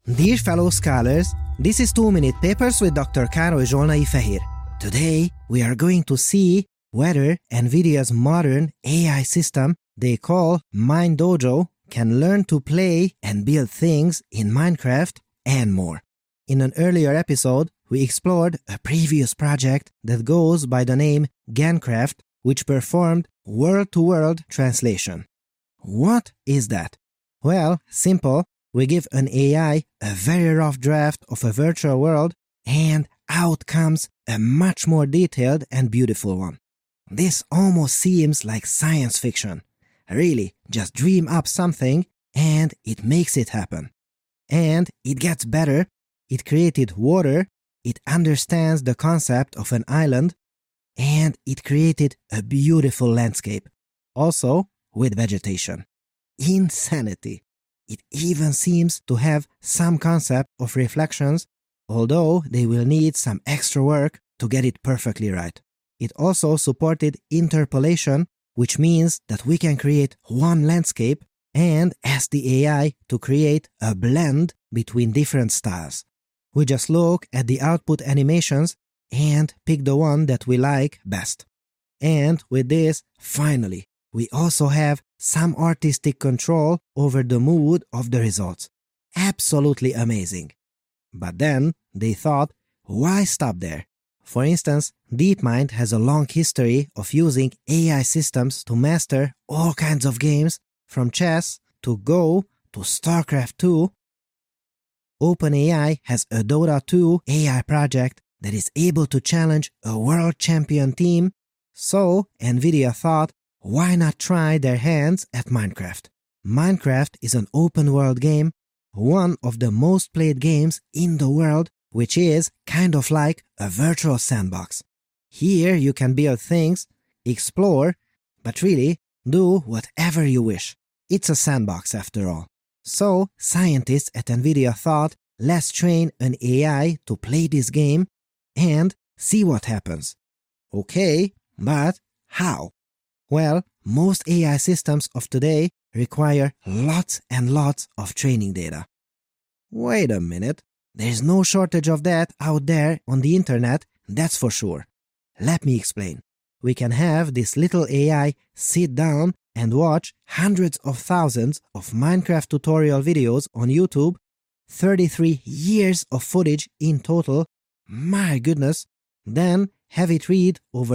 Dear fellow scholars, this is 2-Minute Papers with Dr. Károly Zsolnai Fehér. Today, we are going to see whether NVIDIA's modern AI system they call MineDojo can learn to play and build things in Minecraft and more. In an earlier episode, we explored a previous project that goes by the name GenCraft, which performed world-to-world translation. What is that? Well, simple. We give an AI a very rough draft of a virtual world, and out comes a much more detailed and beautiful one. This almost seems like science fiction. Really, just dream up something and it makes it happen. And it gets better. It created water, it understands the concept of an island, and it created a beautiful landscape, also with vegetation. Insanity! It even seems to have some concept of reflections, although they will need some extra work to get it perfectly right. It also supported interpolation, which means that we can create one landscape and ask the AI to create a blend between different styles. We just look at the output animations and pick the one that we like best. And with this, finally, we also have some artistic control over the mood of the results. Absolutely amazing. But then they thought, why stop there? For instance, DeepMind has a long history of using AI systems to master all kinds of games, from chess to Go to StarCraft 2. OpenAI has a Dota 2 AI project that is able to challenge a world champion team, so NVIDIA thought, why not try their hands at Minecraft? Minecraft is an open-world game, one of the most played games in the world, which is kind of like a virtual sandbox. Here you can build things, explore, but really do whatever you wish. It's a sandbox after all. So scientists at NVIDIA thought, let's train an AI to play this game and see what happens. Okay, but how? Well, most AI systems of today require lots and lots of training data. Wait a minute, there's no shortage of that out there on the internet, that's for sure. Let me explain. We can have this little AI sit down and watch hundreds of thousands of Minecraft tutorial videos on YouTube, 33 years of footage in total, my goodness, then have it read over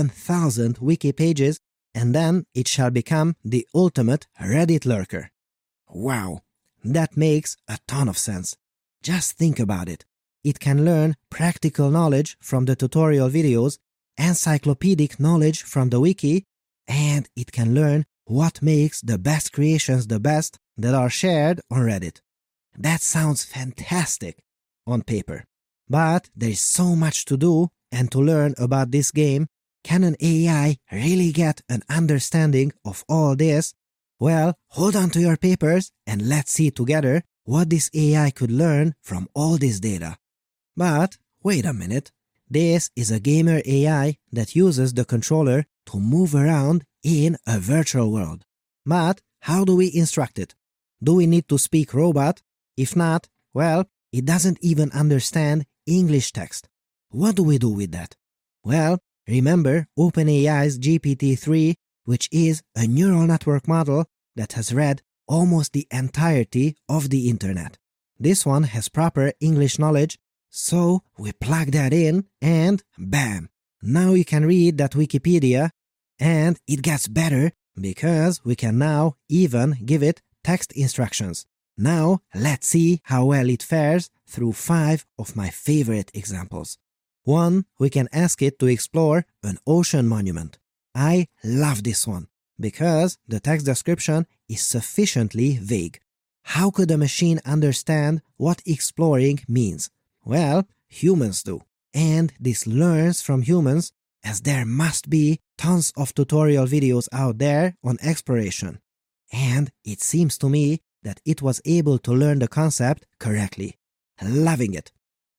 7,000 wiki pages, and then it shall become the ultimate Reddit lurker. Wow, that makes a ton of sense. Just think about it. It can learn practical knowledge from the tutorial videos, encyclopedic knowledge from the wiki, and it can learn what makes the best creations the best that are shared on Reddit. That sounds fantastic on paper. But there is so much to do and to learn about this game. Can an AI really get an understanding of all this? Well, hold on to your papers and let's see together what this AI could learn from all this data. But wait a minute. This is a gamer AI that uses the controller to move around in a virtual world. But how do we instruct it? Do we need to speak robot? If not, well, it doesn't even understand English text. What do we do with that? Well, remember OpenAI's GPT-3, which is a neural network model that has read almost the entirety of the internet. This one has proper English knowledge, so we plug that in and bam! Now you can read that Wikipedia, and it gets better because we can now even give it text instructions. Now let's see how well it fares through 5 of my favorite examples. 1. We can ask it to explore an ocean monument. I love this one because the text description is sufficiently vague. How could a machine understand what exploring means? Well, humans do. And this learns from humans, as there must be tons of tutorial videos out there on exploration. And it seems to me that it was able to learn the concept correctly. Loving it.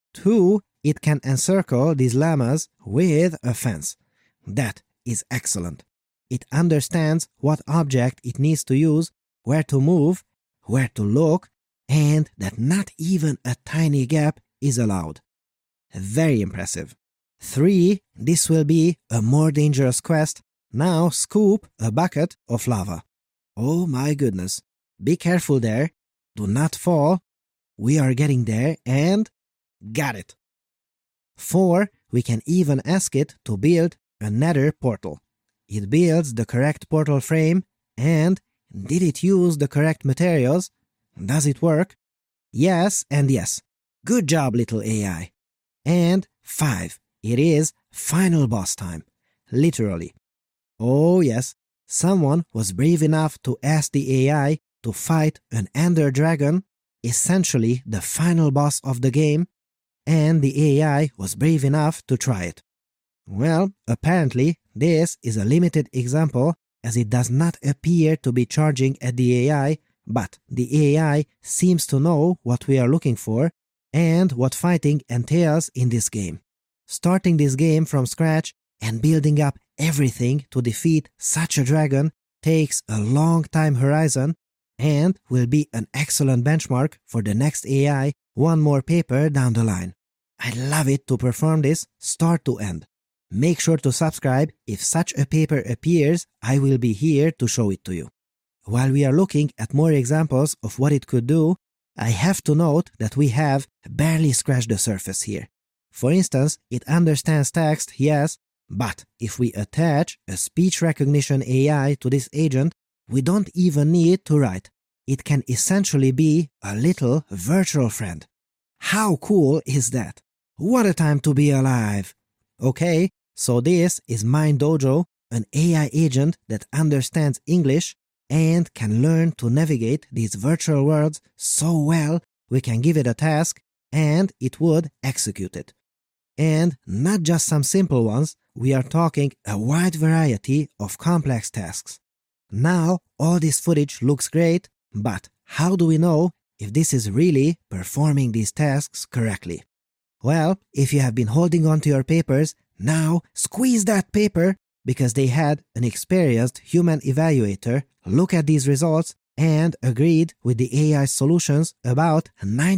2. It can encircle these llamas with a fence. That is excellent. It understands what object it needs to use, where to move, where to look, and that not even a tiny gap is allowed. Very impressive. 3. This will be a more dangerous quest. Now scoop a bucket of lava. Oh my goodness. Be careful there. Do not fall. We are getting there and got it. 4. We can even ask it to build a nether portal. It builds the correct portal frame, and did it use the correct materials? Does it work? Yes and yes. Good job, little AI. And 5. It is final boss time. Literally. Oh yes, someone was brave enough to ask the AI to fight an Ender Dragon, essentially the final boss of the game, and the AI was brave enough to try it. Well, apparently this is a limited example as it does not appear to be charging at the AI, but the AI seems to know what we are looking for and what fighting entails in this game. Starting this game from scratch and building up everything to defeat such a dragon takes a long time horizon and will be an excellent benchmark for the next AI one more paper down the line. I'd love it to perform this start to end. Make sure to subscribe. If such a paper appears, I will be here to show it to you. While we are looking at more examples of what it could do, I have to note that we have barely scratched the surface here. For instance, it understands text, yes, but if we attach a speech recognition AI to this agent, we don't even need to write. It can essentially be a little virtual friend. How cool is that? What a time to be alive! Okay, so this is MindDojo, an AI agent that understands English and can learn to navigate these virtual worlds so well we can give it a task and it would execute it. And not just some simple ones, we are talking a wide variety of complex tasks. Now, all this footage looks great, but how do we know if this is really performing these tasks correctly? Well, if you have been holding on to your papers, now squeeze that paper because they had an experienced human evaluator look at these results and agreed with the AI solutions about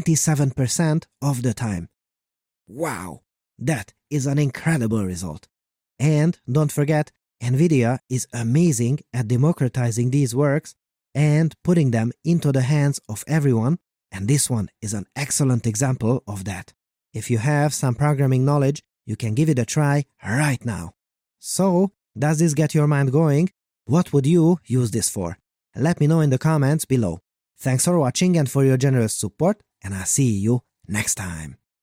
97% of the time. Wow, that is an incredible result. And don't forget, NVIDIA is amazing at democratizing these works and putting them into the hands of everyone, and this one is an excellent example of that. If you have some programming knowledge, you can give it a try right now. So, does this get your mind going? What would you use this for? Let me know in the comments below. Thanks for watching and for your generous support, and I'll see you next time.